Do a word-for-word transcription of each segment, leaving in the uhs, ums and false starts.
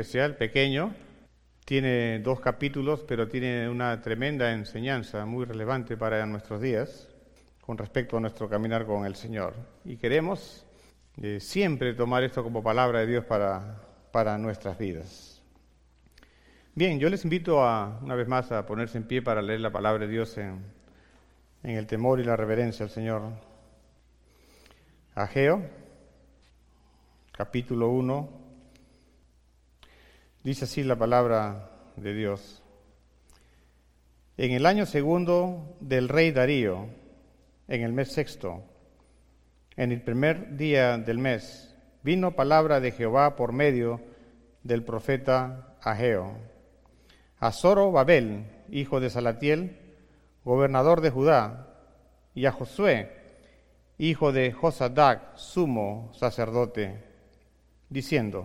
especial, pequeño. Tiene dos capítulos, pero tiene una tremenda enseñanza muy relevante para nuestros días con respecto a nuestro caminar con el Señor. Y queremos eh, siempre tomar esto como palabra de Dios para, para nuestras vidas. Bien, yo les invito a, una vez más a ponerse en pie para leer la palabra de Dios en, en el temor y la reverencia al Señor. Ageo, capítulo uno, dice así la palabra de Dios. En el año segundo del rey Darío, en el mes sexto, en el primer día del mes, vino palabra de Jehová por medio del profeta Ageo a Zorobabel, hijo de Salatiel, gobernador de Judá, y a Josué, hijo de Josadac, sumo sacerdote, diciendo: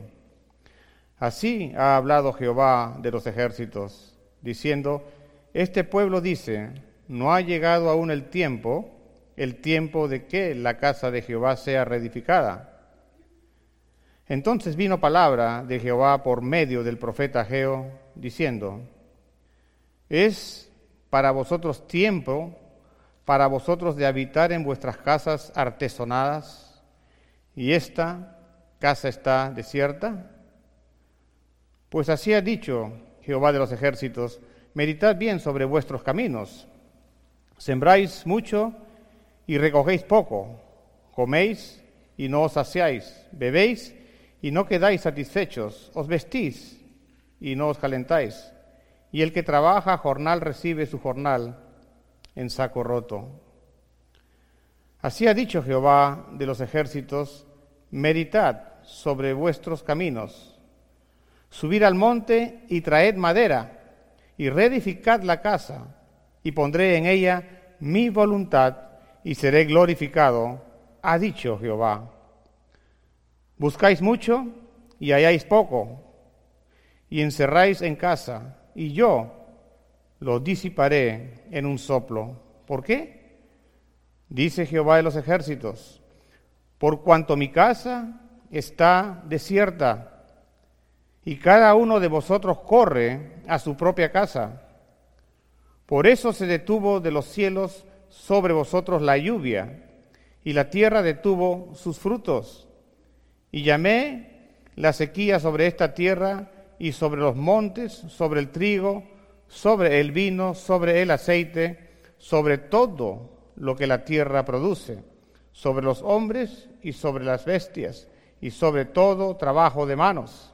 Así ha hablado Jehová de los ejércitos, diciendo: Este pueblo dice, no ha llegado aún el tiempo, el tiempo de que la casa de Jehová sea reedificada. Entonces vino palabra de Jehová por medio del profeta Ageo, diciendo: Es para vosotros tiempo, para vosotros de habitar en vuestras casas artesonadas, y esta casa está desierta. Pues así ha dicho Jehová de los ejércitos: meditad bien sobre vuestros caminos. Sembráis mucho y recogéis poco, coméis y no os saciáis, bebéis y no quedáis satisfechos, os vestís y no os calentáis, y el que trabaja jornal recibe su jornal en saco roto. Así ha dicho Jehová de los ejércitos: meditad sobre vuestros caminos. Subid al monte y traed madera, y reedificad la casa, y pondré en ella mi voluntad, y seré glorificado, ha dicho Jehová. Buscáis mucho, y halláis poco, y encerráis en casa, y yo lo disiparé en un soplo. ¿Por qué? Dice Jehová de los ejércitos: por cuanto mi casa está desierta, y cada uno de vosotros corre a su propia casa. Por eso se detuvo de los cielos sobre vosotros la lluvia, y la tierra detuvo sus frutos. Y llamé la sequía sobre esta tierra, y sobre los montes, sobre el trigo, sobre el vino, sobre el aceite, sobre todo lo que la tierra produce, sobre los hombres y sobre las bestias, y sobre todo trabajo de manos.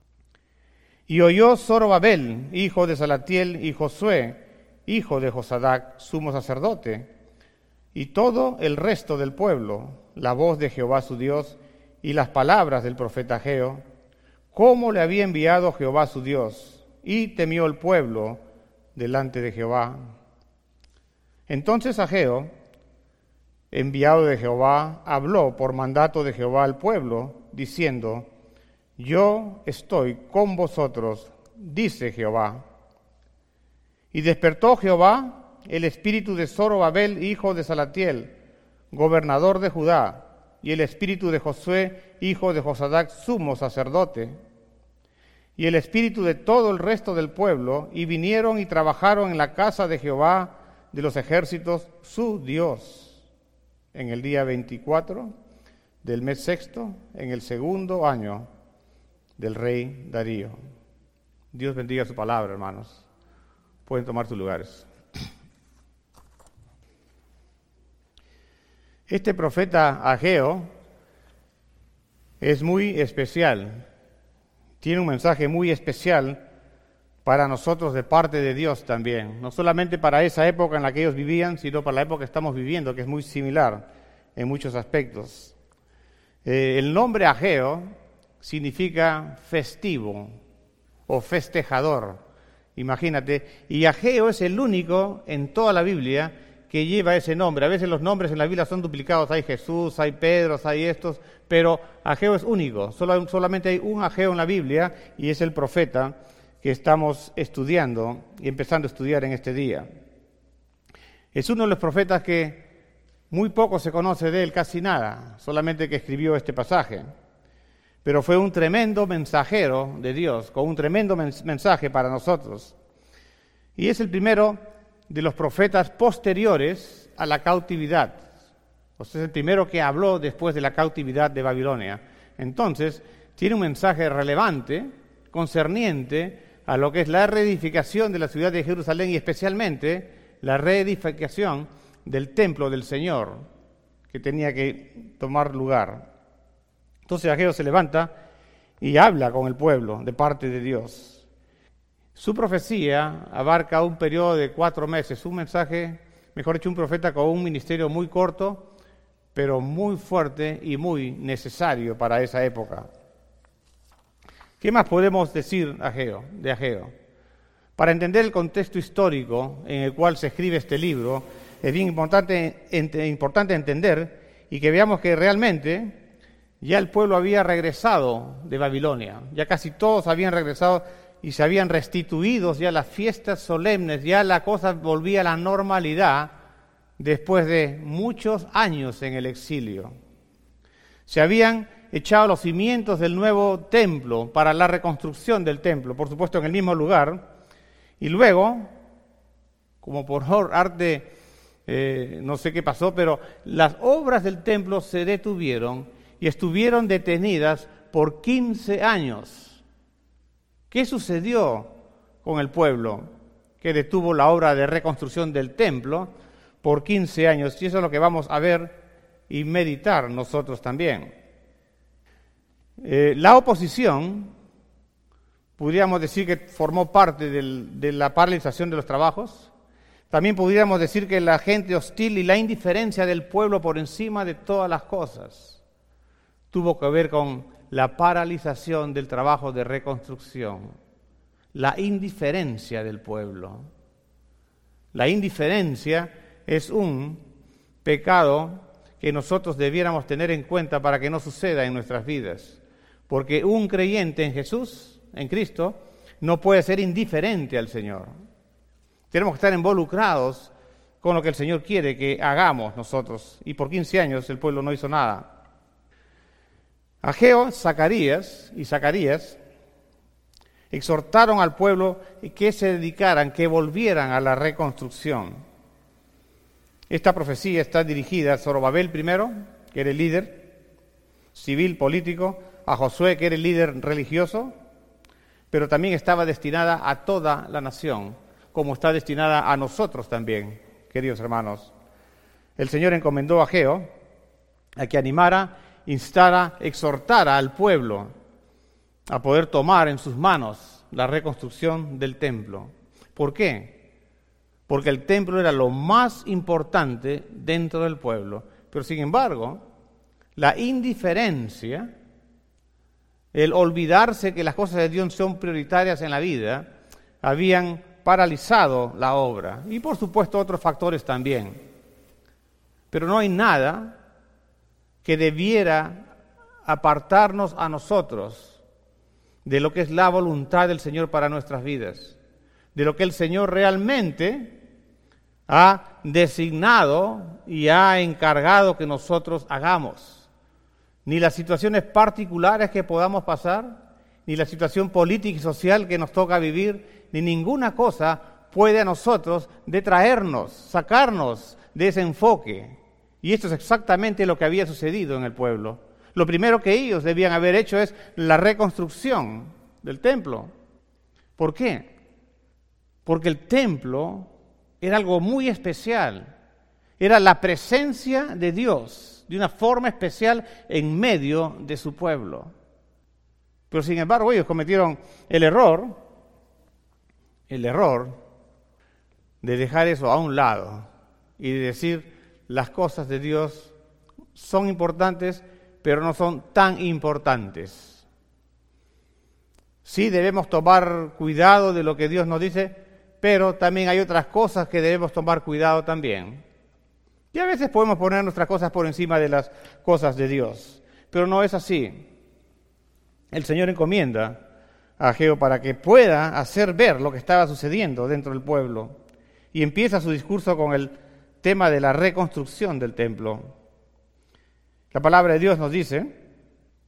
Y oyó Zorobabel, hijo de Salatiel, y Josué, hijo de Josadac, sumo sacerdote, y todo el resto del pueblo, la voz de Jehová su Dios, y las palabras del profeta Ageo, cómo le había enviado Jehová su Dios, y temió el pueblo delante de Jehová. Entonces Ageo, enviado de Jehová, habló por mandato de Jehová al pueblo, diciendo: Yo estoy con vosotros, dice Jehová. Y despertó Jehová el espíritu de Zorobabel, hijo de Salatiel, gobernador de Judá, y el espíritu de Josué, hijo de Josadac, sumo sacerdote, y el espíritu de todo el resto del pueblo, y vinieron y trabajaron en la casa de Jehová de los ejércitos, su Dios, en el día veinticuatro del mes sexto, en el segundo año del rey Darío. Dios bendiga su palabra, hermanos. Pueden tomar sus lugares. Este profeta Ageo es muy especial. Tiene un mensaje muy especial para nosotros de parte de Dios también. No solamente para esa época en la que ellos vivían, sino para la época que estamos viviendo, que es muy similar en muchos aspectos. Eh, el nombre Ageo significa festivo o festejador, imagínate, y Ageo es el único en toda la Biblia que lleva ese nombre. A veces los nombres en la Biblia son duplicados, hay Jesús, hay Pedro, hay estos, pero Ageo es único, Solo, solamente hay un Ageo en la Biblia, y es el profeta que estamos estudiando y empezando a estudiar en este día. Es uno de los profetas que muy poco se conoce de él, casi nada, solamente que escribió este pasaje. pero fue un tremendo mensajero de Dios, con un tremendo mensaje para nosotros. Y es el primero de los profetas posteriores a la cautividad. O sea, es el primero que habló después de la cautividad de Babilonia. Entonces, tiene un mensaje relevante, concerniente a lo que es la reedificación de la ciudad de Jerusalén y especialmente la reedificación del templo del Señor, que tenía que tomar lugar. Entonces Ageo se levanta y habla con el pueblo de parte de Dios. Su profecía abarca un periodo de cuatro meses, un mensaje, mejor dicho, un profeta con un ministerio muy corto, pero muy fuerte y muy necesario para esa época. ¿Qué más podemos decir Ageo, de Ageo? Para entender el contexto histórico en el cual se escribe este libro, es bien importante, ent- importante entender y que veamos que realmente ya el pueblo había regresado de Babilonia, ya casi todos habían regresado y se habían restituido ya las fiestas solemnes, ya la cosa volvía a la normalidad después de muchos años en el exilio. Se habían echado los cimientos del nuevo templo para la reconstrucción del templo, por supuesto en el mismo lugar, y luego, como por arte, eh, no sé qué pasó, pero las obras del templo se detuvieron y estuvieron detenidas por quince años. ¿Qué sucedió con el pueblo que detuvo la obra de reconstrucción del templo por quince años? Y eso es lo que vamos a ver y meditar nosotros también. Eh, la oposición, podríamos decir que formó parte del, de la paralización de los trabajos. También podríamos decir que la gente hostil y la indiferencia del pueblo por encima de todas las cosas tuvo que ver con la paralización del trabajo de reconstrucción, la indiferencia del pueblo. La indiferencia es un pecado que nosotros debiéramos tener en cuenta para que no suceda en nuestras vidas, porque un creyente en Jesús, en Cristo, no puede ser indiferente al Señor. Tenemos que estar involucrados con lo que el Señor quiere que hagamos nosotros, y por quince años el pueblo no hizo nada. Ageo, Zacarías y Zacarías exhortaron al pueblo que se dedicaran, que volvieran a la reconstrucción. Esta profecía está dirigida a Zorobabel primero, que era el líder civil, político, a Josué, que era el líder religioso, pero también estaba destinada a toda la nación, como está destinada a nosotros también, queridos hermanos. El Señor encomendó a Ageo a que animara, instara, exhortara al pueblo a poder tomar en sus manos la reconstrucción del templo. ¿Por qué? Porque el templo era lo más importante dentro del pueblo. Pero sin embargo, la indiferencia, el olvidarse que las cosas de Dios son prioritarias en la vida, habían paralizado la obra. Y por supuesto otros factores también. Pero no hay nada que debiera apartarnos a nosotros de lo que es la voluntad del Señor para nuestras vidas, de lo que el Señor realmente ha designado y ha encargado que nosotros hagamos. Ni las situaciones particulares que podamos pasar, ni la situación política y social que nos toca vivir, ni ninguna cosa puede a nosotros detraernos, sacarnos de ese enfoque. Y esto es exactamente lo que había sucedido en el pueblo. Lo primero que ellos debían haber hecho es la reconstrucción del templo. ¿Por qué? Porque el templo era algo muy especial. Era la presencia de Dios de una forma especial en medio de su pueblo. Pero sin embargo ellos cometieron el error, el error de dejar eso a un lado y de decir: las cosas de Dios son importantes, pero no son tan importantes. Sí debemos tomar cuidado de lo que Dios nos dice, pero también hay otras cosas que debemos tomar cuidado también. Y a veces podemos poner nuestras cosas por encima de las cosas de Dios, pero no es así. El Señor encomienda a Ageo para que pueda hacer ver lo que estaba sucediendo dentro del pueblo, y empieza su discurso con el tema de la reconstrucción del templo. La palabra de Dios nos dice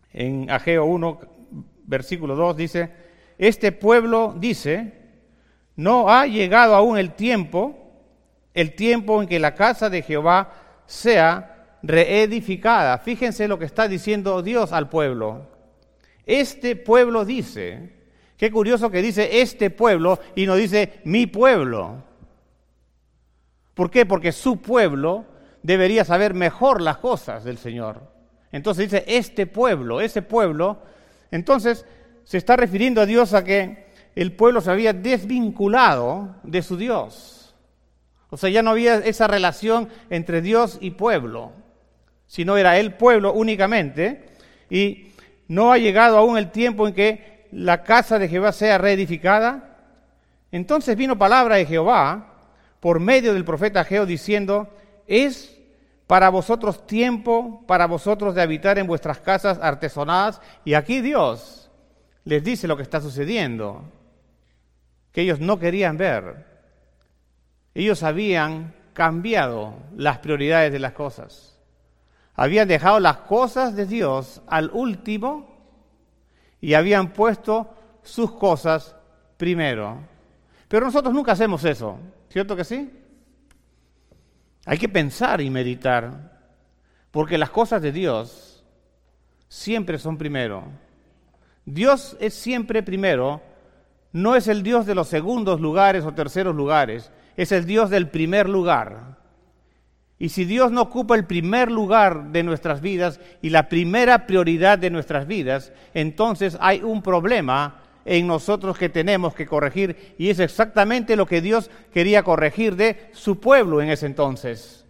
En Ageo uno, versículo dos dice, este pueblo dice, no ha llegado aún el tiempo, el tiempo en que la casa de Jehová sea reedificada. Fíjense lo que está diciendo Dios al pueblo. Este pueblo dice, qué curioso que dice este pueblo y no dice mi pueblo. ¿Por qué? Porque su pueblo debería saber mejor las cosas del Señor. Entonces dice este pueblo, ese pueblo. Entonces se está refiriendo a Dios a que el pueblo se había desvinculado de su Dios. O sea, ya no había esa relación entre Dios y pueblo, sino era el pueblo únicamente, y no ha llegado aún el tiempo en que la casa de Jehová sea reedificada. Entonces vino palabra de Jehová por medio del profeta Ageo diciendo, es para vosotros tiempo, para vosotros de habitar en vuestras casas artesonadas. Y aquí Dios les dice lo que está sucediendo, que ellos no querían ver. Ellos habían cambiado las prioridades de las cosas. Habían dejado las cosas de Dios al último y habían puesto sus cosas primero. Pero nosotros nunca hacemos eso, ¿cierto que sí? Hay que pensar y meditar, porque las cosas de Dios siempre son primero. Dios es siempre primero, no es el Dios de los segundos lugares o terceros lugares, es el Dios del primer lugar. Y si Dios no ocupa el primer lugar de nuestras vidas y la primera prioridad de nuestras vidas, entonces hay un problema en nosotros que tenemos que corregir, y es exactamente lo que Dios quería corregir de su pueblo en ese entonces.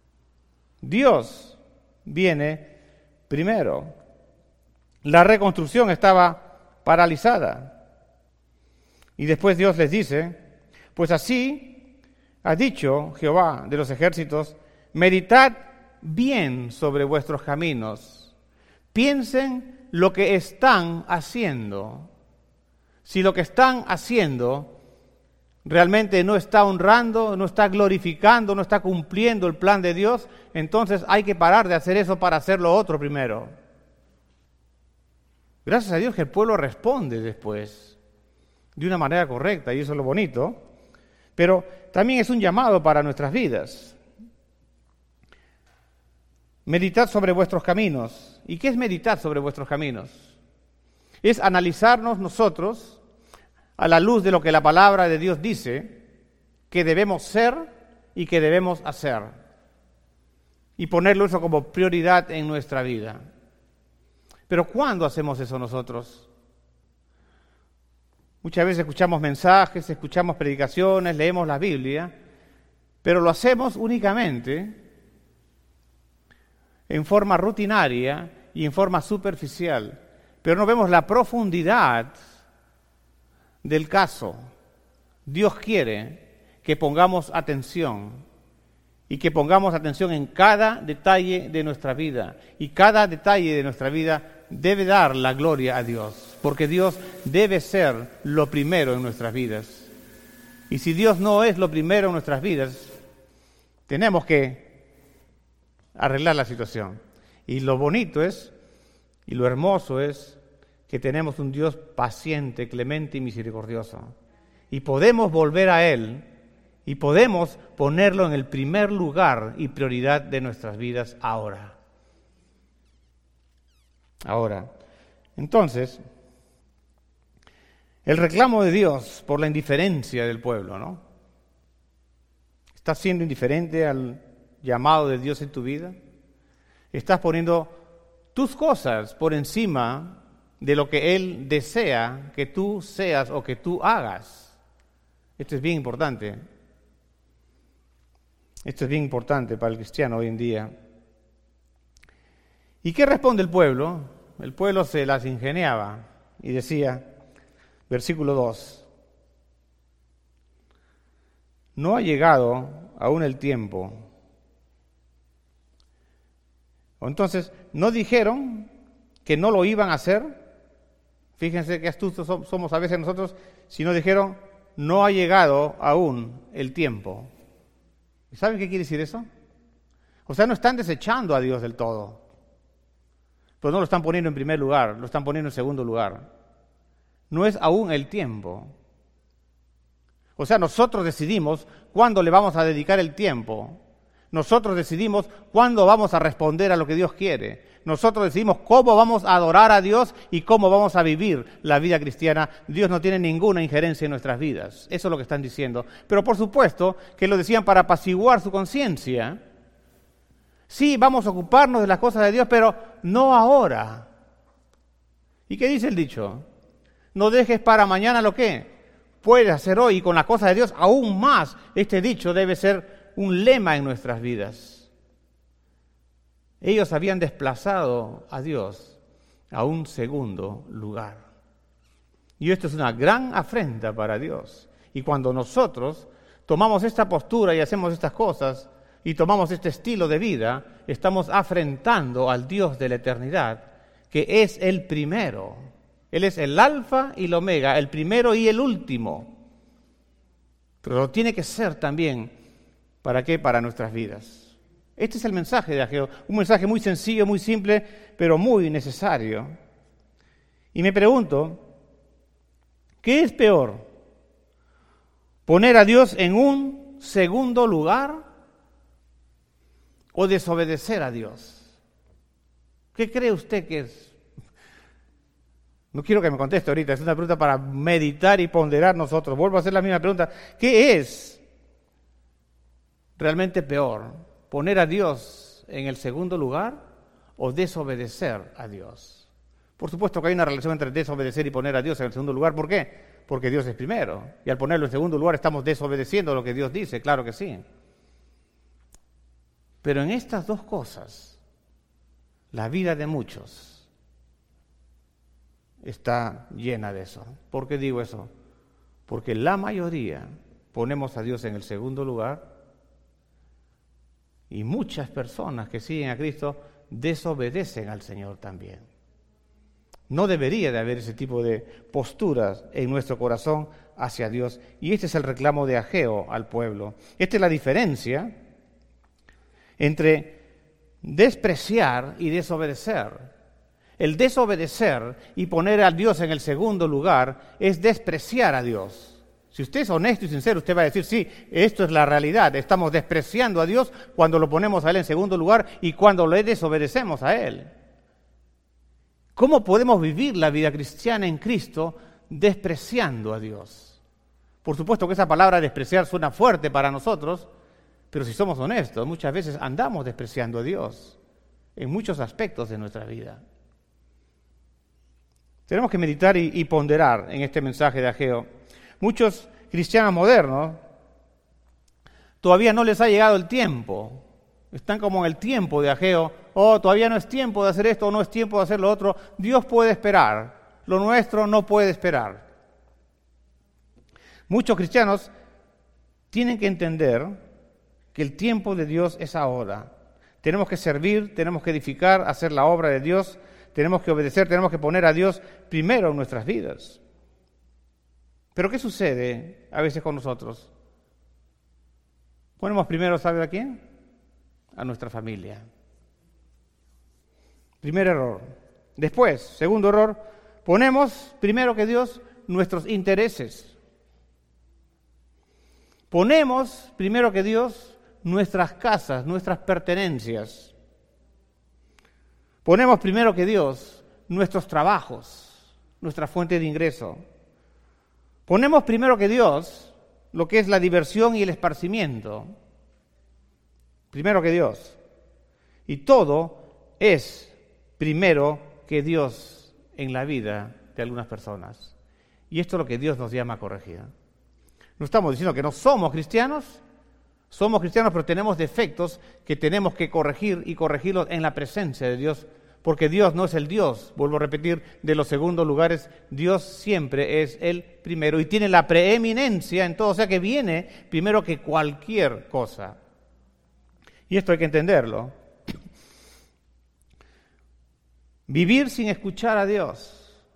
Dios viene primero. La reconstrucción estaba paralizada. Y después Dios les dice, pues así ha dicho Jehová de los ejércitos, meditad bien sobre vuestros caminos, piensen lo que están haciendo. Si lo que están haciendo realmente no está honrando, no está glorificando, no está cumpliendo el plan de Dios, entonces hay que parar de hacer eso para hacer lo otro primero. Gracias a Dios que el pueblo responde después de una manera correcta, y eso es lo bonito, pero también es un llamado para nuestras vidas. Meditad sobre vuestros caminos. ¿Y qué es meditar sobre vuestros caminos? Es analizarnos nosotros a la luz de lo que la palabra de Dios dice que debemos ser y que debemos hacer, y ponerlo eso como prioridad en nuestra vida. Pero ¿cuándo hacemos eso nosotros? Muchas veces escuchamos mensajes, escuchamos predicaciones, leemos la Biblia, pero lo hacemos únicamente en forma rutinaria y en forma superficial, pero no vemos la profundidad del caso. Dios quiere que pongamos atención y que pongamos atención en cada detalle de nuestra vida, y cada detalle de nuestra vida debe dar la gloria a Dios, porque Dios debe ser lo primero en nuestras vidas. Y si Dios no es lo primero en nuestras vidas, tenemos que arreglar la situación. Y lo bonito es, y lo hermoso es, que tenemos un Dios paciente, clemente y misericordioso. Y podemos volver a Él, y podemos ponerlo en el primer lugar y prioridad de nuestras vidas ahora. Ahora, entonces, el reclamo de Dios por la indiferencia del pueblo, ¿no? ¿Estás siendo indiferente al llamado de Dios en tu vida? ¿Estás poniendo tus cosas por encima de lo que Él desea que tú seas o que tú hagas? Esto es bien importante. Esto es bien importante para el cristiano hoy en día. ¿Y qué responde el pueblo? El pueblo se las ingeniaba y decía, versículo dos, no ha llegado aún el tiempo. Entonces, no dijeron que no lo iban a hacer. Fíjense qué astutos somos a veces nosotros, sino dijeron, no ha llegado aún el tiempo. ¿Y saben qué quiere decir eso? O sea, no están desechando a Dios del todo. Pero no lo están poniendo en primer lugar, lo están poniendo en segundo lugar. No es aún el tiempo. O sea, nosotros decidimos cuándo le vamos a dedicar el tiempo. Nosotros decidimos cuándo vamos a responder a lo que Dios quiere. Nosotros decidimos cómo vamos a adorar a Dios y cómo vamos a vivir la vida cristiana. Dios no tiene ninguna injerencia en nuestras vidas. Eso es lo que están diciendo. Pero por supuesto que lo decían para apaciguar su conciencia. Sí, vamos a ocuparnos de las cosas de Dios, pero no ahora. ¿Y qué dice el dicho? No dejes para mañana lo que puedes hacer hoy, y con las cosas de Dios aún más. Este dicho debe ser un lema en nuestras vidas. Ellos habían desplazado a Dios a un segundo lugar. Y esto es una gran afrenta para Dios. Y cuando nosotros tomamos esta postura y hacemos estas cosas, y tomamos este estilo de vida, estamos afrentando al Dios de la eternidad, que es el primero. Él es el alfa y el omega, el primero y el último. Pero lo tiene que ser también, ¿para qué? Para nuestras vidas. Este es el mensaje de Ageo, un mensaje muy sencillo, muy simple, pero muy necesario. Y me pregunto, ¿qué es peor? ¿Poner a Dios en un segundo lugar o desobedecer a Dios? ¿Qué cree usted que es? No quiero que me conteste ahorita, es una pregunta para meditar y ponderar nosotros. Vuelvo a hacer la misma pregunta. ¿Qué es realmente peor? ¿Poner a Dios en el segundo lugar o desobedecer a Dios? Por supuesto que hay una relación entre desobedecer y poner a Dios en el segundo lugar. ¿Por qué? Porque Dios es primero. Y al ponerlo en segundo lugar estamos desobedeciendo lo que Dios dice, claro que sí. Pero en estas dos cosas, la vida de muchos está llena de eso. ¿Por qué digo eso? Porque la mayoría ponemos a Dios en el segundo lugar y muchas personas que siguen a Cristo desobedecen al Señor también. No debería de haber ese tipo de posturas en nuestro corazón hacia Dios. Y este es el reclamo de Ageo al pueblo. Esta es la diferencia entre despreciar y desobedecer. El desobedecer y poner a Dios en el segundo lugar es despreciar a Dios. Si usted es honesto y sincero, usted va a decir, sí, esto es la realidad. Estamos despreciando a Dios cuando lo ponemos a Él en segundo lugar y cuando le desobedecemos a Él. ¿Cómo podemos vivir la vida cristiana en Cristo despreciando a Dios? Por supuesto que esa palabra despreciar suena fuerte para nosotros, pero si somos honestos, muchas veces andamos despreciando a Dios en muchos aspectos de nuestra vida. Tenemos que meditar y, y ponderar en este mensaje de Ageo. Muchos cristianos modernos todavía no les ha llegado el tiempo. Están como en el tiempo de Ageo. Oh, todavía no es tiempo de hacer esto o no es tiempo de hacer lo otro. Dios puede esperar. Lo nuestro no puede esperar. Muchos cristianos tienen que entender que el tiempo de Dios es ahora. Tenemos que servir, tenemos que edificar, hacer la obra de Dios, tenemos que obedecer, tenemos que poner a Dios primero en nuestras vidas. Pero ¿qué sucede a veces con nosotros? Ponemos primero, ¿sabe a quién? A nuestra familia. Primer error. Después, segundo error, ponemos primero que Dios nuestros intereses. Ponemos primero que Dios nuestras casas, nuestras pertenencias. Ponemos primero que Dios nuestros trabajos, nuestra fuente de ingreso. Ponemos primero que Dios lo que es la diversión y el esparcimiento. Primero que Dios. Y todo es primero que Dios en la vida de algunas personas. Y esto es lo que Dios nos llama a corregir. No estamos diciendo que no somos cristianos, somos cristianos, pero tenemos defectos que tenemos que corregir y corregirlos en la presencia de Dios, porque Dios no es el Dios, vuelvo a repetir, de los segundos lugares. Dios siempre es el primero y tiene la preeminencia en todo, o sea que viene primero que cualquier cosa. Y esto hay que entenderlo. Vivir sin escuchar a Dios.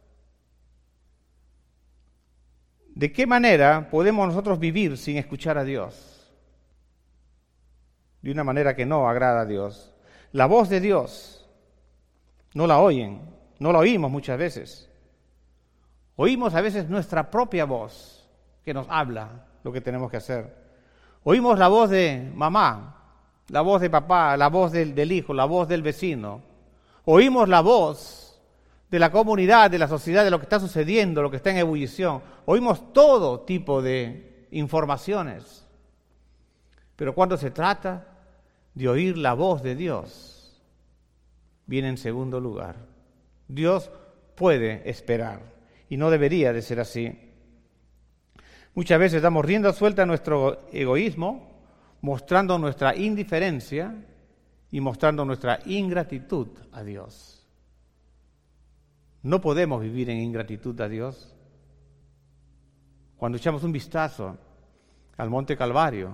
¿De qué manera podemos nosotros vivir sin escuchar a Dios? De una manera que no agrada a Dios. La voz de Dios no la oyen, no la oímos muchas veces. Oímos a veces nuestra propia voz que nos habla lo que tenemos que hacer. Oímos la voz de mamá, la voz de papá, la voz del, del hijo, la voz del vecino. Oímos la voz de la comunidad, de la sociedad, de lo que está sucediendo, lo que está en ebullición. Oímos todo tipo de informaciones. Pero cuando se trata de oír la voz de Dios, viene en segundo lugar. Dios puede esperar y no debería de ser así. Muchas veces damos rienda suelta a nuestro egoísmo, mostrando nuestra indiferencia y mostrando nuestra ingratitud a Dios. No podemos vivir en ingratitud a Dios. Cuando echamos un vistazo al Monte Calvario,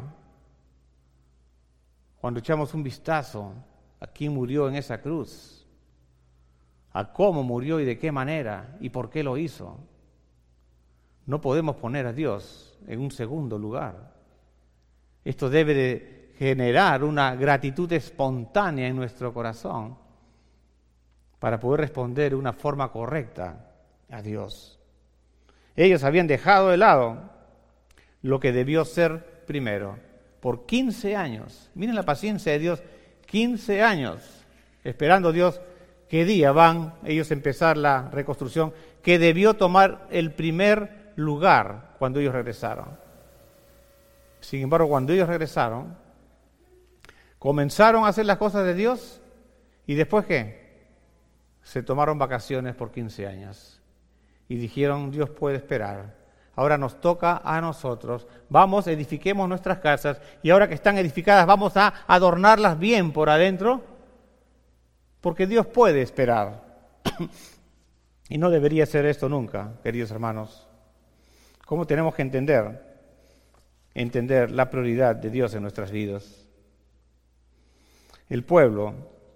cuando echamos un vistazo a quién murió en esa cruz, a cómo murió y de qué manera y por qué lo hizo, no podemos poner a Dios en un segundo lugar. Esto debe de generar una gratitud espontánea en nuestro corazón para poder responder de una forma correcta a Dios. Ellos habían dejado de lado lo que debió ser primero. Por quince años, miren la paciencia de Dios, quince años esperando a Dios qué día van ellos a empezar la reconstrucción, que debió tomar el primer lugar cuando ellos regresaron. Sin embargo, cuando ellos regresaron, comenzaron a hacer las cosas de Dios y después ¿qué? Se tomaron vacaciones por quince años y dijeron, Dios puede esperar. Ahora nos toca a nosotros, vamos, edifiquemos nuestras casas y ahora que están edificadas vamos a adornarlas bien por adentro, porque Dios puede esperar. Y no debería ser esto nunca, queridos hermanos. ¿Cómo tenemos que entender? Entender la prioridad de Dios en nuestras vidas. El pueblo,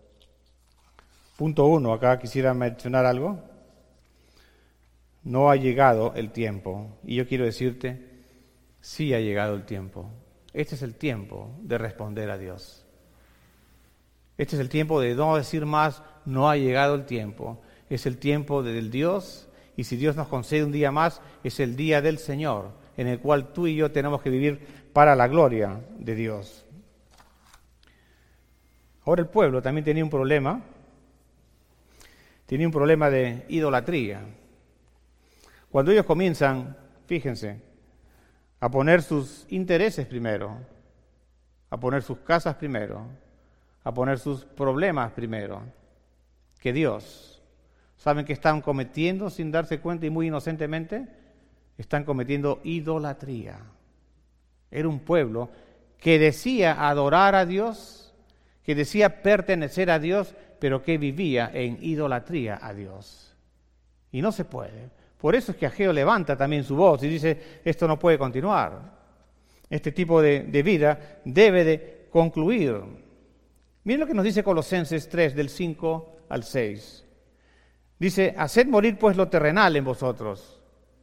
punto uno, acá quisiera mencionar algo. No ha llegado el tiempo. Y yo quiero decirte, sí ha llegado el tiempo. Este es el tiempo de responder a Dios. Este es el tiempo de no decir más, no ha llegado el tiempo. Es el tiempo del Dios, y si Dios nos concede un día más, es el día del Señor, en el cual tú y yo tenemos que vivir para la gloria de Dios. Ahora el pueblo también tenía un problema, tenía un problema de idolatría. Cuando ellos comienzan, fíjense, a poner sus intereses primero, a poner sus casas primero, a poner sus problemas primero, que Dios, ¿saben qué están cometiendo sin darse cuenta y muy inocentemente? Están cometiendo idolatría. Era un pueblo que decía adorar a Dios, que decía pertenecer a Dios, pero que vivía en idolatría a Dios. Y no se puede. Por eso es que Ageo levanta también su voz y dice, esto no puede continuar. Este tipo de, de vida debe de concluir. Miren lo que nos dice Colosenses tres, del cinco al seis. Dice, haced morir pues lo terrenal en vosotros.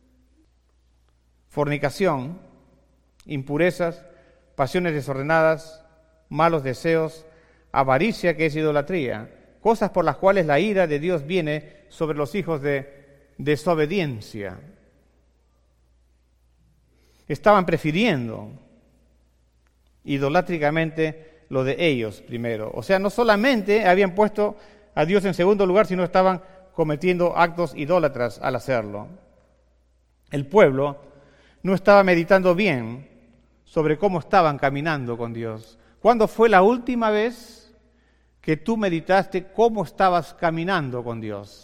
Fornicación, impurezas, pasiones desordenadas, malos deseos, avaricia que es idolatría, cosas por las cuales la ira de Dios viene sobre los hijos de desobediencia. Estaban prefiriendo idolátricamente lo de ellos primero. O sea, no solamente habían puesto a Dios en segundo lugar, sino estaban cometiendo actos idólatras al hacerlo. El pueblo no estaba meditando bien sobre cómo estaban caminando con Dios. ¿Cuándo fue la última vez que tú meditaste cómo estabas caminando con Dios?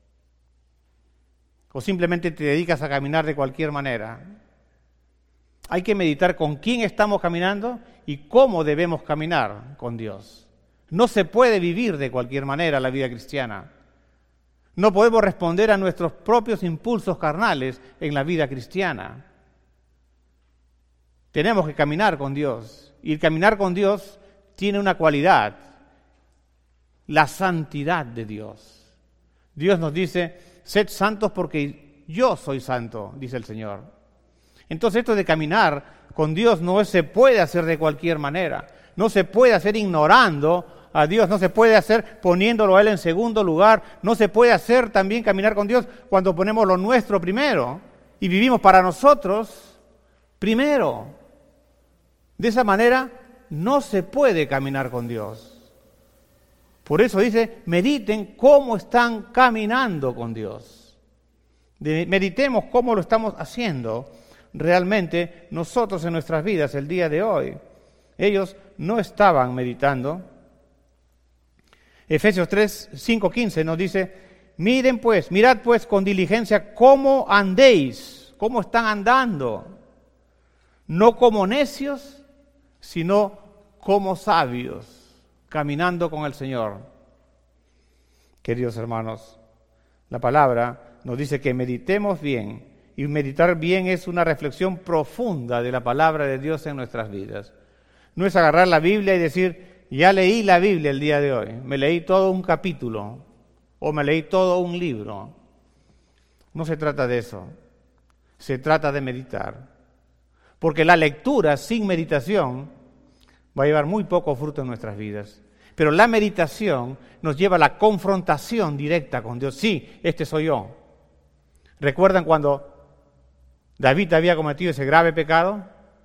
¿O simplemente te dedicas a caminar de cualquier manera? Hay que meditar con quién estamos caminando y cómo debemos caminar con Dios. No se puede vivir de cualquier manera la vida cristiana. No podemos responder a nuestros propios impulsos carnales en la vida cristiana. Tenemos que caminar con Dios. Y el caminar con Dios tiene una cualidad, la santidad de Dios. Dios nos dice, sed santos porque yo soy santo, dice el Señor. Entonces esto de caminar con Dios no se puede hacer de cualquier manera. No se puede hacer ignorando a Dios, no se puede hacer poniéndolo a Él en segundo lugar, no se puede hacer también caminar con Dios cuando ponemos lo nuestro primero y vivimos para nosotros primero. De esa manera no se puede caminar con Dios. Por eso dice, mediten cómo están caminando con Dios. Meditemos cómo lo estamos haciendo realmente nosotros en nuestras vidas el día de hoy. Ellos no estaban meditando. Efesios tres, cinco, quince nos dice, miren pues, mirad pues con diligencia cómo andéis, cómo están andando, no como necios, sino como sabios, caminando con el Señor. Queridos hermanos, la palabra nos dice que meditemos bien, y meditar bien es una reflexión profunda de la palabra de Dios en nuestras vidas. No es agarrar la Biblia y decir, ya leí la Biblia el día de hoy, me leí todo un capítulo, o me leí todo un libro. No se trata de eso, se trata de meditar. Porque la lectura sin meditación va a llevar muy poco fruto en nuestras vidas. Pero la meditación nos lleva a la confrontación directa con Dios. Sí, este soy yo. ¿Recuerdan cuando David había cometido ese grave pecado?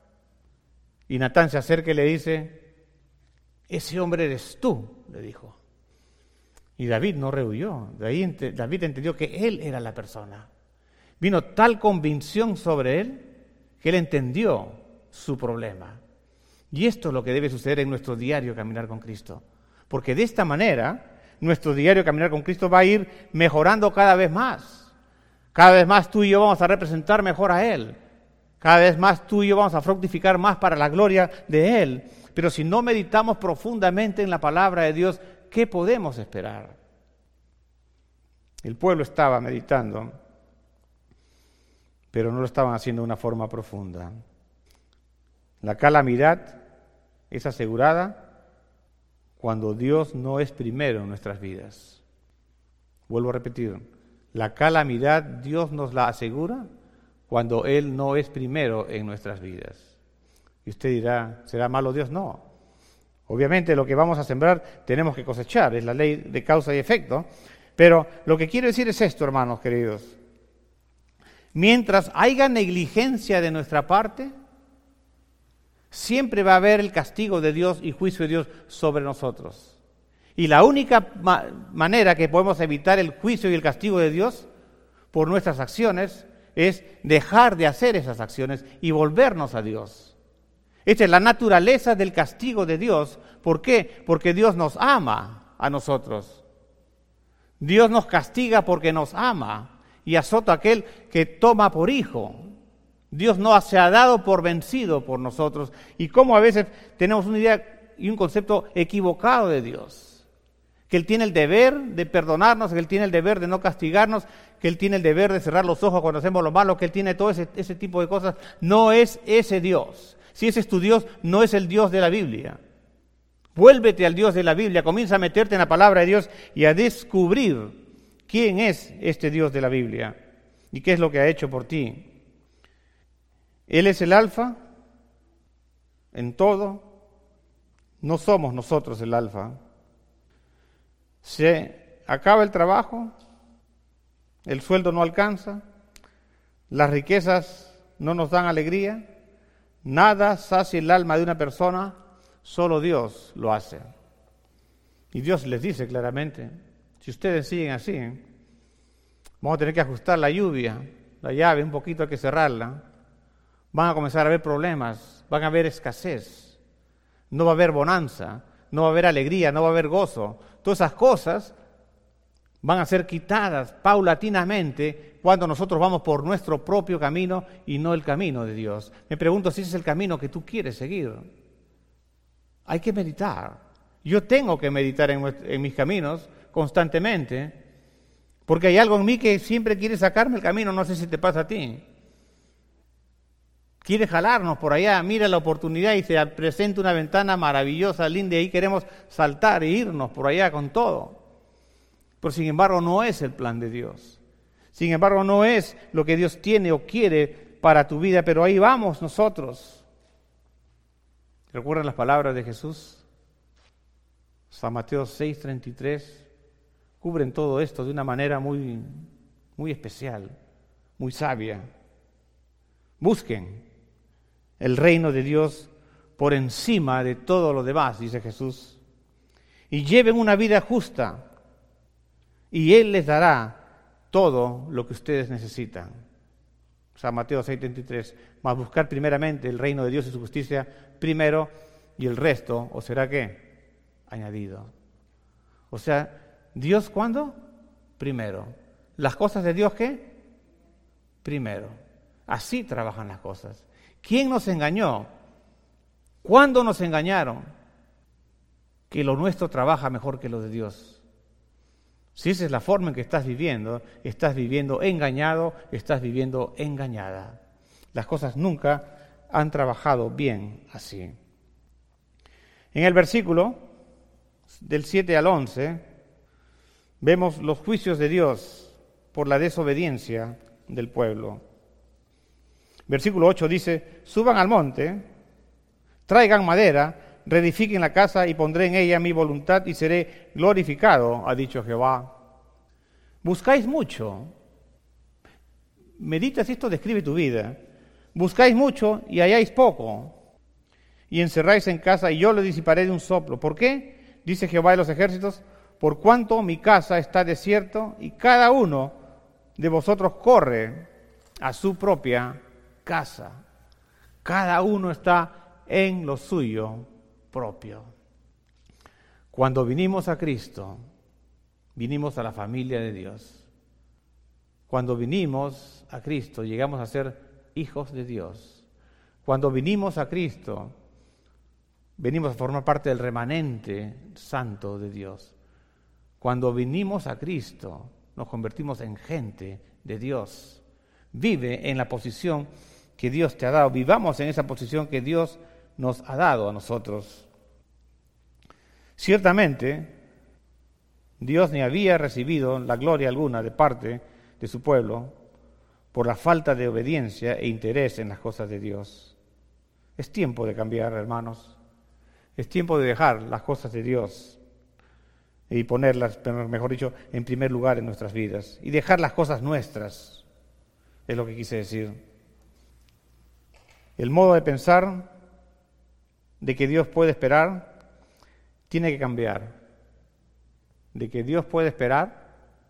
Y Natán se acerca y le dice, ese hombre eres tú, le dijo. Y David no rehuyó. David entendió que él era la persona. Vino tal convicción sobre él que él entendió su problema. Y esto es lo que debe suceder en nuestro diario caminar con Cristo. Porque de esta manera, nuestro diario caminar con Cristo va a ir mejorando cada vez más. Cada vez más tú y yo vamos a representar mejor a Él. Cada vez más tú y yo vamos a fructificar más para la gloria de Él. Pero si no meditamos profundamente en la palabra de Dios, ¿qué podemos esperar? El pueblo estaba meditando, pero no lo estaban haciendo de una forma profunda. La calamidad es asegurada cuando Dios no es primero en nuestras vidas. Vuelvo a repetir, la calamidad Dios nos la asegura cuando Él no es primero en nuestras vidas. Y usted dirá, ¿será malo Dios? No. Obviamente lo que vamos a sembrar tenemos que cosechar, es la ley de causa y efecto. Pero lo que quiero decir es esto, hermanos queridos. Mientras haya negligencia de nuestra parte, siempre va a haber el castigo de Dios y juicio de Dios sobre nosotros. Y la única ma- manera que podemos evitar el juicio y el castigo de Dios por nuestras acciones es dejar de hacer esas acciones y volvernos a Dios. Esta es la naturaleza del castigo de Dios. ¿Por qué? Porque Dios nos ama a nosotros. Dios nos castiga porque nos ama y azota a aquel que toma por hijo. Dios no se ha dado por vencido por nosotros. Y como a veces tenemos una idea y un concepto equivocado de Dios. Que Él tiene el deber de perdonarnos, que Él tiene el deber de no castigarnos, que Él tiene el deber de cerrar los ojos cuando hacemos lo malo, que Él tiene todo ese, ese tipo de cosas. No es ese Dios. Si ese es tu Dios, no es el Dios de la Biblia. Vuélvete al Dios de la Biblia, comienza a meterte en la palabra de Dios y a descubrir quién es este Dios de la Biblia y qué es lo que ha hecho por ti. Él es el alfa en todo, no somos nosotros el alfa. Se acaba el trabajo, el sueldo no alcanza, las riquezas no nos dan alegría, nada sacia el alma de una persona, solo Dios lo hace. Y Dios les dice claramente, si ustedes siguen así, vamos a tener que ajustar la lluvia, la llave, un poquito hay que cerrarla. Van a comenzar a haber problemas, van a haber escasez, no va a haber bonanza, no va a haber alegría, no va a haber gozo. Todas esas cosas van a ser quitadas paulatinamente cuando nosotros vamos por nuestro propio camino y no el camino de Dios. Me pregunto si ese es el camino que tú quieres seguir. Hay que meditar. Yo tengo que meditar en, en mis caminos constantemente, porque hay algo en mí que siempre quiere sacarme el camino, no sé si te pasa a ti. Quiere jalarnos por allá, mira la oportunidad y se presenta una ventana maravillosa, linda, y ahí queremos saltar e irnos por allá con todo. Pero sin embargo no es el plan de Dios. Sin embargo no es lo que Dios tiene o quiere para tu vida, pero ahí vamos nosotros. ¿Recuerdan las palabras de Jesús? San Mateo seis, treinta y tres, cubren todo esto de una manera muy, muy especial, muy sabia. Busquen el reino de Dios por encima de todo lo demás, dice Jesús, y lleven una vida justa, y Él les dará todo lo que ustedes necesitan. San Mateo seis, treinta y tres, mas buscar primeramente el reino de Dios y su justicia primero, y el resto, ¿o será qué? Añadido. O sea, ¿Dios cuándo? Primero. ¿Las cosas de Dios qué? Primero. Así trabajan las cosas. ¿Quién nos engañó? ¿Cuándo nos engañaron? Que lo nuestro trabaja mejor que lo de Dios. Si esa es la forma en que estás viviendo, estás viviendo engañado, estás viviendo engañada. Las cosas nunca han trabajado bien así. En el versículo del siete al once, vemos los juicios de Dios por la desobediencia del pueblo. Versículo ocho dice, suban al monte, traigan madera, reedifiquen la casa y pondré en ella mi voluntad y seré glorificado, ha dicho Jehová. Buscáis mucho. Medita si esto describe tu vida. Buscáis mucho y halláis poco. Y encerráis en casa y yo lo disiparé de un soplo. ¿Por qué? Dice Jehová de los ejércitos, por cuanto mi casa está desierto y cada uno de vosotros corre a su propia casa. Cada uno está en lo suyo propio. Cuando vinimos a Cristo, vinimos a la familia de Dios. Cuando vinimos a Cristo, llegamos a ser hijos de Dios. Cuando vinimos a Cristo, venimos a formar parte del remanente santo de Dios. Cuando vinimos a Cristo, nos convertimos en gente de Dios. Vive en la posición que Dios te ha dado. Vivamos en esa posición que Dios nos ha dado a nosotros. Ciertamente, Dios ni había recibido la gloria alguna de parte de su pueblo por la falta de obediencia e interés en las cosas de Dios. Es tiempo de cambiar, hermanos. Es tiempo de dejar las cosas de Dios y ponerlas, mejor dicho, en primer lugar en nuestras vidas. Y dejar las cosas nuestras, es lo que quise decir. El modo de pensar de que Dios puede esperar tiene que cambiar. De que Dios puede esperar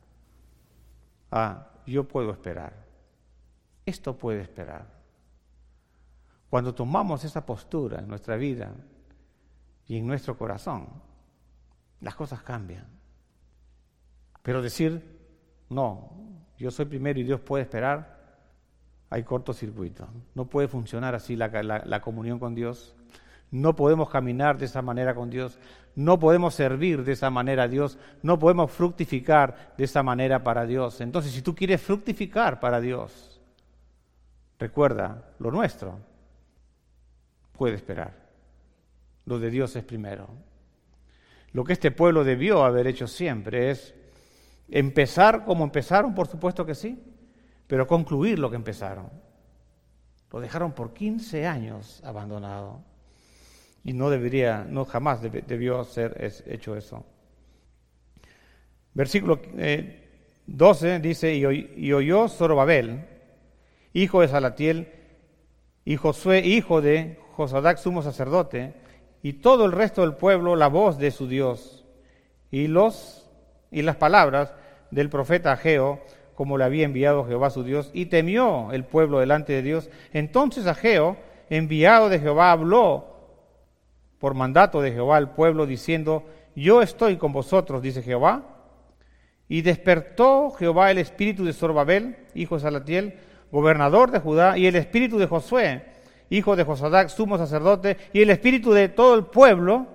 a yo puedo esperar. Esto puede esperar. Cuando tomamos esa postura en nuestra vida y en nuestro corazón, las cosas cambian. Pero decir, no, yo soy primero y Dios puede esperar, hay cortocircuito. No puede funcionar así la, la, la comunión con Dios. No podemos caminar de esa manera con Dios. No podemos servir de esa manera a Dios. No podemos fructificar de esa manera para Dios. Entonces, si tú quieres fructificar para Dios, recuerda, lo nuestro puede esperar. Lo de Dios es primero. Lo que este pueblo debió haber hecho siempre es empezar como empezaron, por supuesto que sí, pero concluir lo que empezaron. Lo dejaron por quince años abandonado. Y no debería, no jamás deb- debió ser es, hecho eso. Versículo eh, doce dice, y, oy, y oyó Zorobabel, hijo de Salatiel, y Josué, hijo de Josadac, sumo sacerdote, y todo el resto del pueblo, la voz de su Dios, y, los, y las palabras del profeta Ageo, como le había enviado Jehová su Dios, y temió el pueblo delante de Dios. Entonces Ageo, enviado de Jehová, habló por mandato de Jehová al pueblo, diciendo, yo estoy con vosotros, dice Jehová. Y despertó Jehová el espíritu de Zorobabel, hijo de Salatiel, gobernador de Judá, y el espíritu de Josué, hijo de Josadac, sumo sacerdote, y el espíritu de todo el pueblo,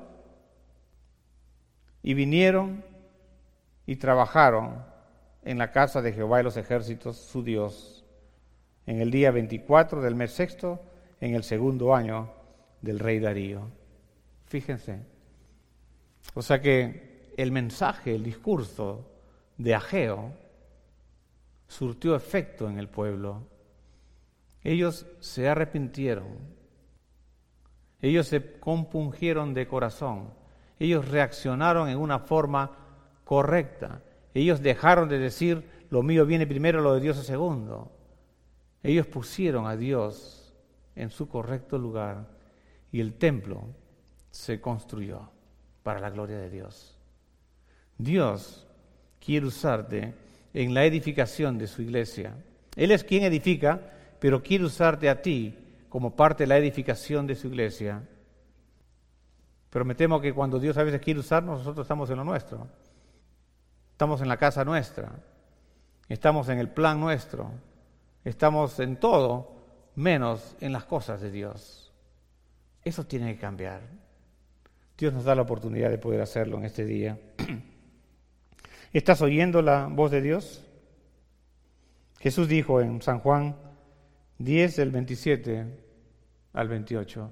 y vinieron y trabajaron en la casa de Jehová de los ejércitos, su Dios, en el día veinticuatro del mes sexto, en el segundo año del rey Darío. Fíjense. O sea que el mensaje, el discurso de Ageo surtió efecto en el pueblo. Ellos se arrepintieron. Ellos se compungieron de corazón. Ellos reaccionaron en una forma correcta. Ellos dejaron de decir, lo mío viene primero, lo de Dios es segundo. Ellos pusieron a Dios en su correcto lugar y el templo se construyó para la gloria de Dios. Dios quiere usarte en la edificación de su iglesia. Él es quien edifica, pero quiere usarte a ti como parte de la edificación de su iglesia. Pero me temo que cuando Dios a veces quiere usarnos, nosotros estamos en lo nuestro. Estamos en la casa nuestra. Estamos en el plan nuestro. Estamos en todo, menos en las cosas de Dios. Eso tiene que cambiar. Dios nos da la oportunidad de poder hacerlo en este día. ¿Estás oyendo la voz de Dios? Jesús dijo en San Juan diez, del veintisiete al veintiocho.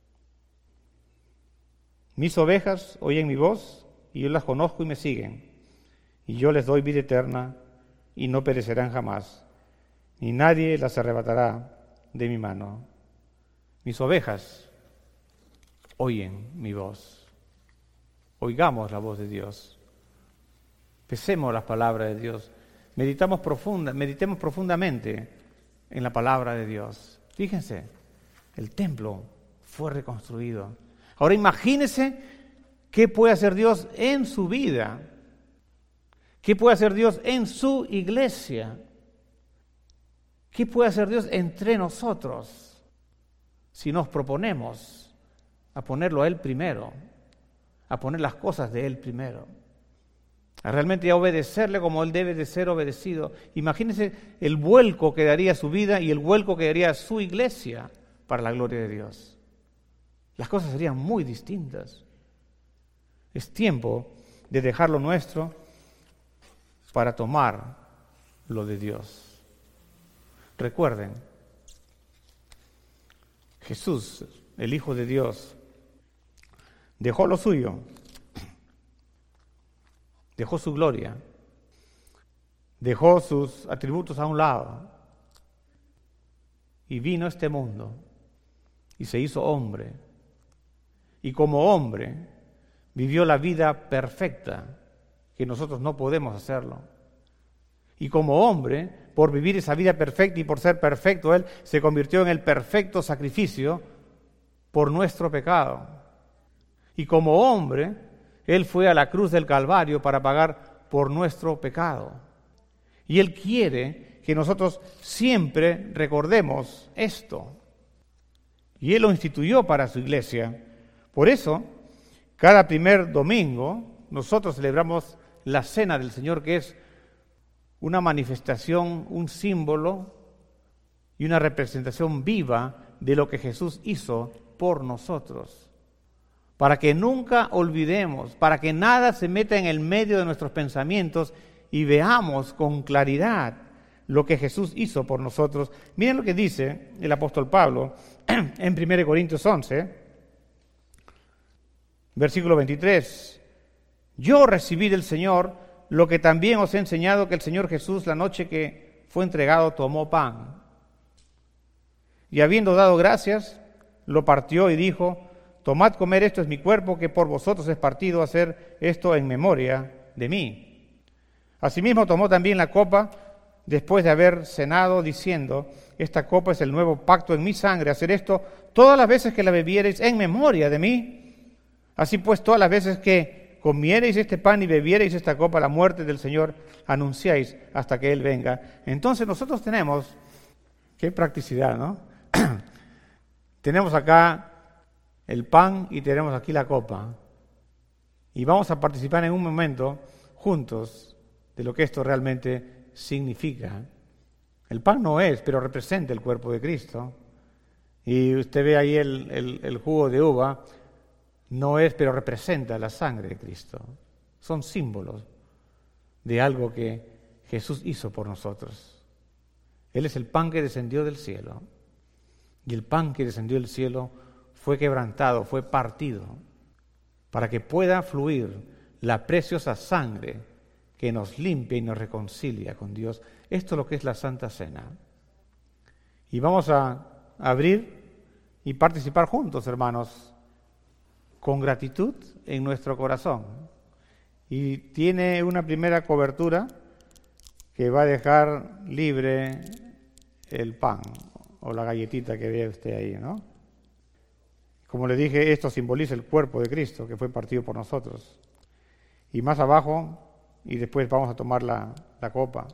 Mis ovejas oyen mi voz, y yo las conozco y me siguen, y yo les doy vida eterna, y no perecerán jamás, ni nadie las arrebatará de mi mano. Mis ovejas oyen mi voz. Oigamos la voz de Dios. Pensemos las palabras de Dios. Meditamos profunda, meditemos profundamente en la palabra de Dios. Fíjense, el templo fue reconstruido. Ahora imagínense qué puede hacer Dios en su vida. ¿Qué puede hacer Dios en su iglesia? ¿Qué puede hacer Dios entre nosotros si nos proponemos a ponerlo a Él primero, a poner las cosas de Él primero, a realmente a obedecerle como Él debe de ser obedecido? Imagínense el vuelco que daría su vida y el vuelco que daría su iglesia para la gloria de Dios. Las cosas serían muy distintas. Es tiempo de dejar lo nuestro para tomar lo de Dios. Recuerden, Jesús, el Hijo de Dios, dejó lo suyo, dejó su gloria, dejó sus atributos a un lado y vino a este mundo y se hizo hombre. Y como hombre vivió la vida perfecta, que nosotros no podemos hacerlo. Y como hombre, por vivir esa vida perfecta y por ser perfecto, Él se convirtió en el perfecto sacrificio por nuestro pecado. Y como hombre, Él fue a la cruz del Calvario para pagar por nuestro pecado. Y Él quiere que nosotros siempre recordemos esto. Y Él lo instituyó para su iglesia. Por eso, cada primer domingo, nosotros celebramos la Cena del Señor, que es una manifestación, un símbolo y una representación viva de lo que Jesús hizo por nosotros. Para que nunca olvidemos, para que nada se meta en el medio de nuestros pensamientos y veamos con claridad lo que Jesús hizo por nosotros. Miren lo que dice el apóstol Pablo en primera Corintios once, versículo veintitrés. Yo recibí del Señor lo que también os he enseñado, que el Señor Jesús, la noche que fue entregado, tomó pan. Y habiendo dado gracias, lo partió y dijo: tomad, comer, esto es mi cuerpo, que por vosotros es partido, hacer esto en memoria de mí. Asimismo tomó también la copa, después de haber cenado, diciendo: esta copa es el nuevo pacto en mi sangre, hacer esto todas las veces que la bebiereis en memoria de mí. Así pues, todas las veces que comiereis este pan y bebiereis esta copa, la muerte del Señor anunciáis hasta que Él venga. Entonces nosotros tenemos, qué practicidad, ¿no? Tenemos acá el pan y tenemos aquí la copa. Y vamos a participar en un momento juntos de lo que esto realmente significa. El pan no es, pero representa el cuerpo de Cristo. Y usted ve ahí el, el, el jugo de uva. No es, pero representa la sangre de Cristo. Son símbolos de algo que Jesús hizo por nosotros. Él es el pan que descendió del cielo. Y el pan que descendió del cielo fue quebrantado, fue partido, para que pueda fluir la preciosa sangre que nos limpia y nos reconcilia con Dios. Esto es lo que es la Santa Cena. Y vamos a abrir y participar juntos, hermanos, con gratitud en nuestro corazón. Y tiene una primera cobertura que va a dejar libre el pan o la galletita que ve usted ahí, ¿no? Como le dije, esto simboliza el cuerpo de Cristo que fue partido por nosotros. Y más abajo, y después vamos a tomar la, la copa,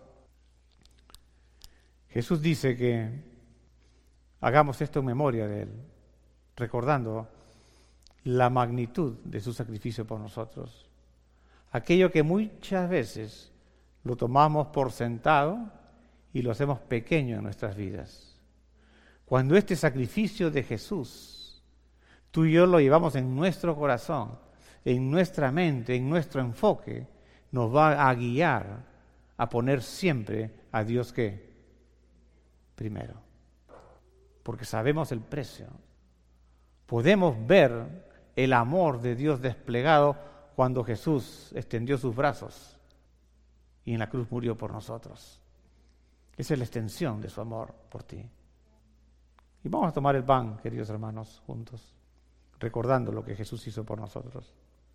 Jesús dice que hagamos esto en memoria de Él, recordando la magnitud de su sacrificio por nosotros. Aquello que muchas veces lo tomamos por sentado y lo hacemos pequeño en nuestras vidas. Cuando este sacrificio de Jesús, tú y yo lo llevamos en nuestro corazón, en nuestra mente, en nuestro enfoque, nos va a guiar a poner siempre a Dios ¿qué? Primero. Porque sabemos el precio. Podemos ver el amor de Dios desplegado cuando Jesús extendió sus brazos y en la cruz murió por nosotros. Esa es la extensión de su amor por ti. Y vamos a tomar el pan, queridos hermanos, juntos, recordando lo que Jesús hizo por nosotros.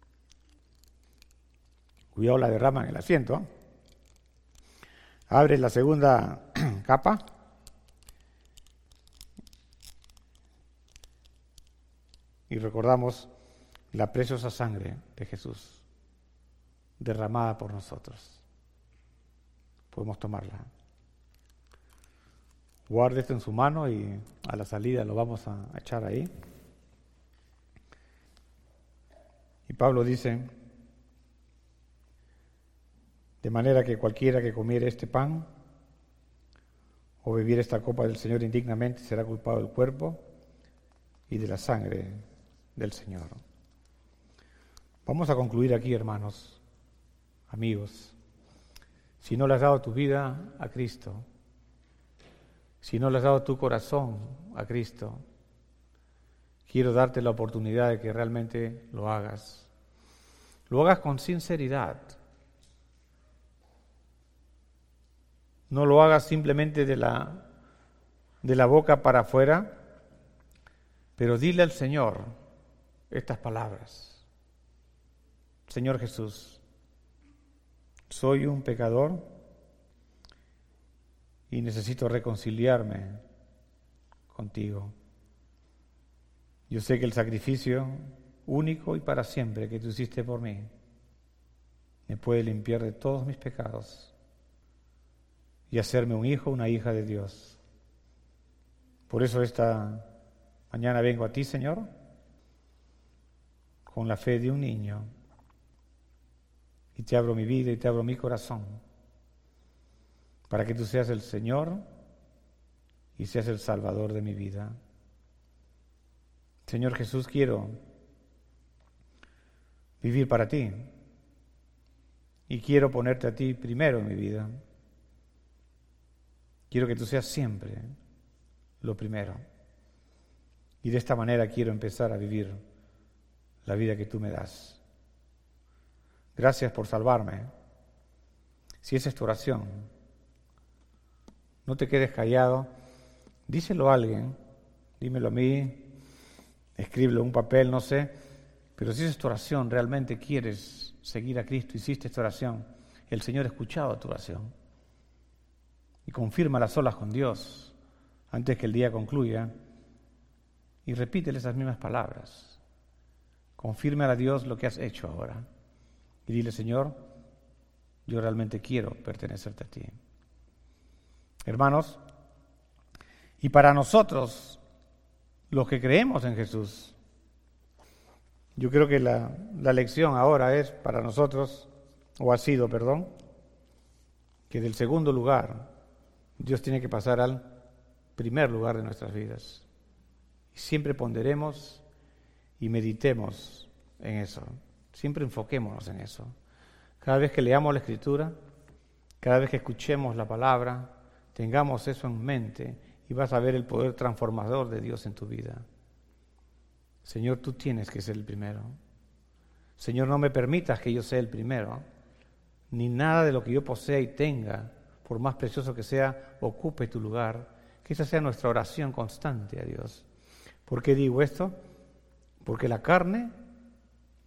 Cuidado, la derrama en el asiento. Abre la segunda capa. Y recordamos la preciosa sangre de Jesús derramada por nosotros. Podemos tomarla. Guarde esto en su mano y a la salida lo vamos a echar ahí. Y Pablo dice, de manera que cualquiera que comiere este pan o bebiere esta copa del Señor indignamente será culpado del cuerpo y de la sangre del Señor. Vamos a concluir aquí, hermanos, amigos. Si no le has dado tu vida a Cristo, si no le has dado tu corazón a Cristo, quiero darte la oportunidad de que realmente lo hagas. Lo hagas con sinceridad. No lo hagas simplemente de la, de la boca para afuera, pero dile al Señor estas palabras. Señor Jesús, soy un pecador y necesito reconciliarme contigo. Yo sé que el sacrificio único y para siempre que tú hiciste por mí me puede limpiar de todos mis pecados y hacerme un hijo, una hija de Dios. Por eso esta mañana vengo a ti, Señor, con la fe de un niño, y te abro mi vida y te abro mi corazón, para que tú seas el Señor y seas el Salvador de mi vida. Señor Jesús, quiero vivir para ti y quiero ponerte a ti primero en mi vida. Quiero que tú seas siempre lo primero. Y de esta manera quiero empezar a vivir la vida que tú me das. Gracias por salvarme. Si esa es tu oración, no te quedes callado. Díselo a alguien, dímelo a mí, escríbelo en un papel, no sé. Pero si esa es tu oración, realmente quieres seguir a Cristo, hiciste esta oración, el Señor ha escuchado tu oración. Y confírmala solas con Dios antes que el día concluya. Y repítele esas mismas palabras. Confirma a Dios lo que has hecho ahora. Y dile, Señor, yo realmente quiero pertenecerte a ti. Hermanos, y para nosotros, los que creemos en Jesús, yo creo que la, la lección ahora es para nosotros, o ha sido, perdón, que del segundo lugar, Dios tiene que pasar al primer lugar de nuestras vidas. Y siempre ponderemos y meditemos en eso. Siempre enfoquémonos en eso. Cada vez que leamos la Escritura, cada vez que escuchemos la palabra, tengamos eso en mente y vas a ver el poder transformador de Dios en tu vida. Señor, tú tienes que ser el primero. Señor, no me permitas que yo sea el primero, ni nada de lo que yo posea y tenga, por más precioso que sea, ocupe tu lugar. Que esa sea nuestra oración constante a Dios. ¿Por qué digo esto? Porque la carne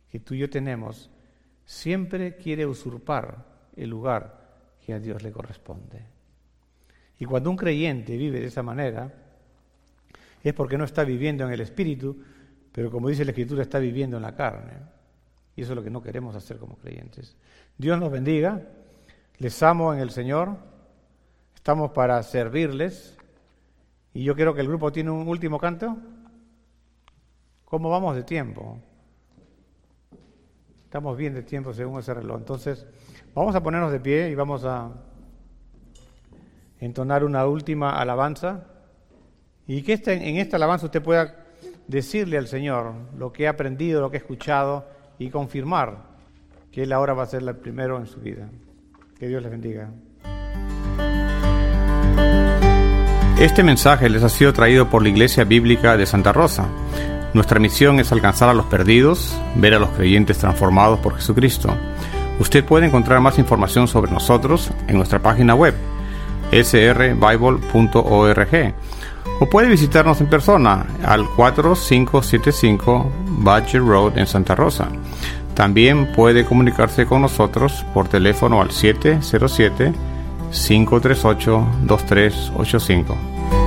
que tú y yo tenemos, siempre quiere usurpar el lugar que a Dios le corresponde. Y cuando un creyente vive de esa manera, es porque no está viviendo en el Espíritu, pero como dice la Escritura, está viviendo en la carne. Y eso es lo que no queremos hacer como creyentes. Dios nos bendiga, les amo en el Señor, estamos para servirles, y yo creo que el grupo tiene un último canto. ¿Cómo vamos de tiempo? Estamos bien de tiempo según ese reloj. Entonces, vamos a ponernos de pie y vamos a entonar una última alabanza. Y que este, en esta alabanza usted pueda decirle al Señor lo que ha aprendido, lo que ha escuchado y confirmar que Él ahora va a ser el primero en su vida. Que Dios les bendiga. Este mensaje les ha sido traído por la Iglesia Bíblica de Santa Rosa. Nuestra misión es alcanzar a los perdidos, ver a los creyentes transformados por Jesucristo. Usted puede encontrar más información sobre nosotros en nuestra página web, s r bible punto org, o puede visitarnos en persona al cuatro cinco siete cinco Badger Road en Santa Rosa. También puede comunicarse con nosotros por teléfono al siete cero siete, cinco tres ocho, dos tres ocho cinco.